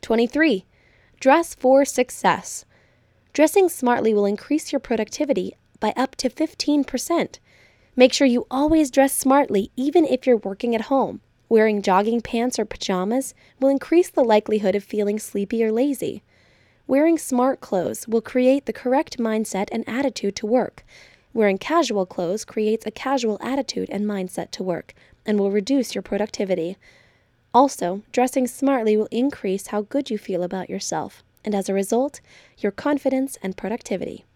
23. Dress for success. Dressing smartly will increase your productivity by up to 15%. Make sure you always dress smartly even if you're working at home. Wearing jogging pants or pajamas will increase the likelihood of feeling sleepy or lazy. Wearing smart clothes will create the correct mindset and attitude to work. Wearing casual clothes creates a casual attitude and mindset to work and will reduce your productivity. Also, dressing smartly will increase how good you feel about yourself, and as a result, your confidence and productivity.